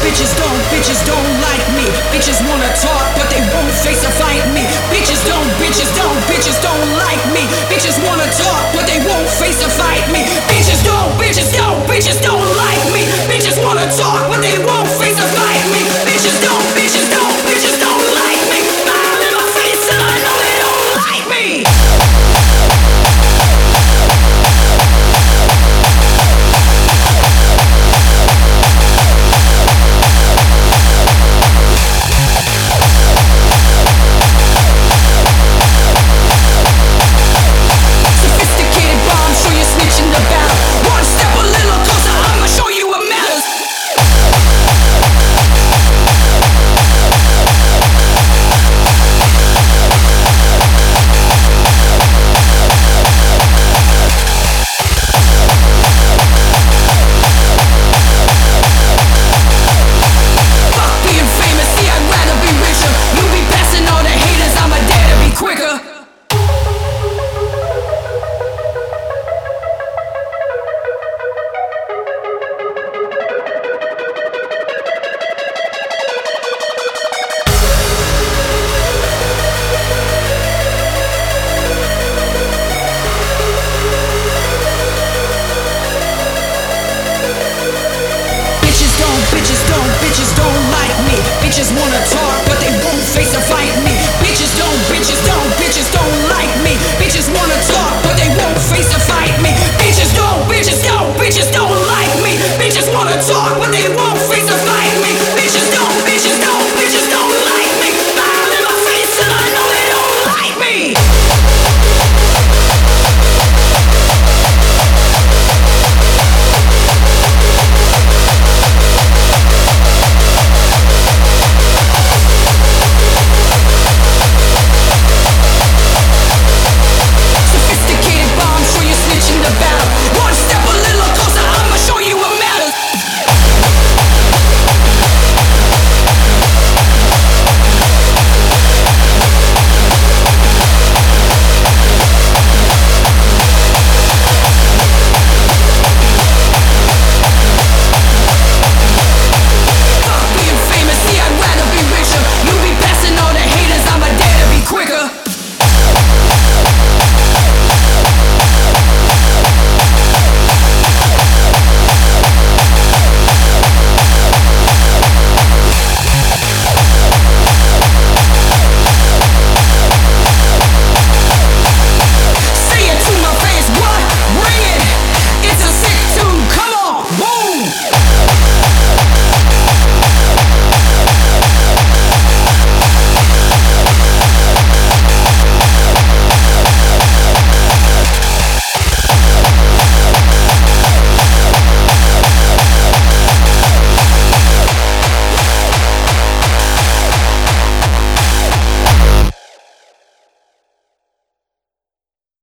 bitches don't like me. Bitches wanna talk, but they won't face a fight me. Bitches don't like me. Bitches wanna talk, but they won't face a fight me. Bitches don't like me. Bitches wanna talk, but they won't face a fight me. Bitches don't like me. Smile in my face and I know they don't like me. Bitches don't like me. Bitches wanna talk, but they won't face a fight me. Bitches don't like me. Bitches wanna talk, but they won't face a fight me. Bitches don't like me. Bitches wanna talk, but they won't face a fight.